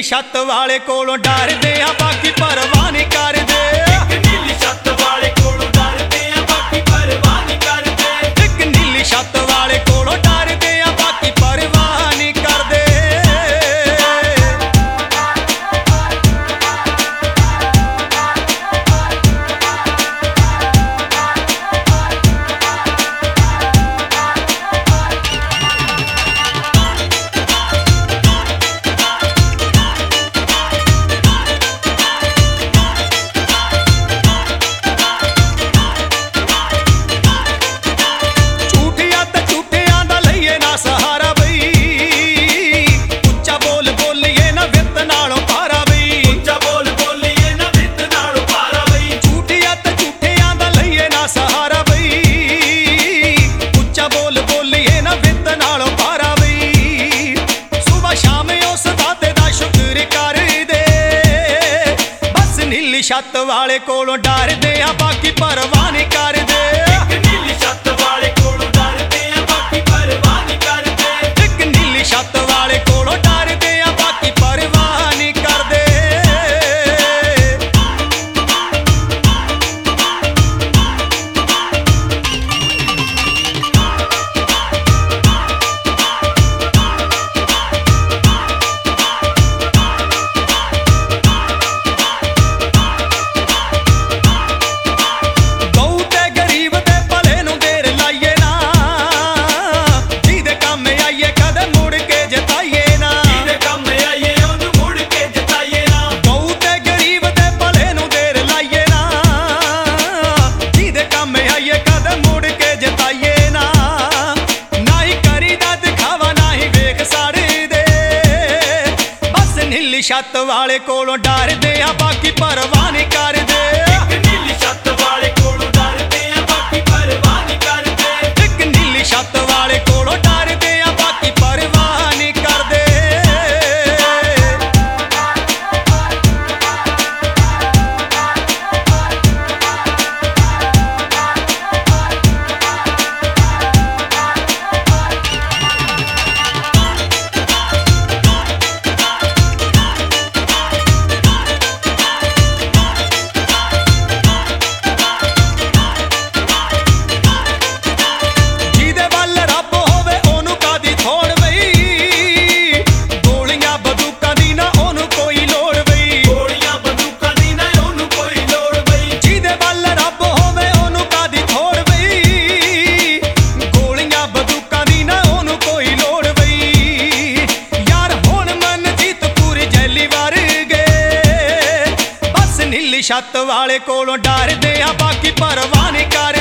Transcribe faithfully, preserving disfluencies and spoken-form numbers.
ਨੀਲੀ ਛੱਤ ਵਾਲੇ ਕੋਲੋਂ ਡਰਦੇ ਆ ਬਾਕੀ ਪਰਵਾਹ ਨਹੀਂ ਕਰਦੇ। ਇੱਕ ਨੀਲੀ ਛੱਤ ਵਾਲੇ ਕੋਲੋਂ ਡਰਦੇ ਆ ਬਾਕੀ ਪਰਵਾਹ ਨਹੀਂ ਕਰਦੇ। ਇੱਕ ਨੀਲੀ ਛੱਤ ਵਾਲੇ ਕੋਲੋਂ ਡਰਦੇ ਆ ਬਾਕੀ ਪਰਵਾਹ ਨਹੀਂ ਕਰਦੇ। ਛੱਤ ਵਾਲੇ ਕੋਲੋਂ ਡਰਦੇ ਆ ਬਾਕੀ ਪਰਵਾਹ ਨਹੀਂ ਕਰਦੇ। ਇੱਕ ਨੀਲੀ ਛੱਤ ਵਾਲੇ ਕੋਲੋਂ ਡਰਦੇ ਆ ਬਾਕੀ ਪਰਵਾਹ ਨਹੀਂ ਕਰਦੇ। ਇੱਕ ਨੀਲੀ ਛੱਤ ਵਾਲੇ ਕੋਲੋਂ ਡਰਦੇ ਆ ਬਾਕੀ ਪਰਵਾਹ ਨਹੀਂ ਕਰਦੇ। ਛੱਤ ਵਾਲੇ ਕੋਲੋਂ ਡਰਦੇ ਆ ਬਾਕੀ ਪਰਵਾਹ ਨਹੀਂ ਕਰਦੇ। ਇੱਕ ਨੀਲੀ ਛੱਤ ਵਾਲੇ ਕੋਲੋਂ ਡਰਦੇ ਆ ਬਾਕੀ ਪਰਵਾਹ ਨਹੀਂ ਕਰਦੇ। ਇੱਕ ਨੀਲੀ ਛੱਤ ਵਾਲੇ ਕੋਲੋਂ ਡਰਦੇ ਆ ਬਾਕੀ ਪਰਵਾਹ ਨਹੀਂ ਕਰਦੇ। ਛੱਤ ਵਾਲੇ ਕੋਲੋਂ ਡਰਦੇ ਆ ਬਾਕੀ ਪਰਵਾਹ ਨਹੀਂ ਕਰਦੇ।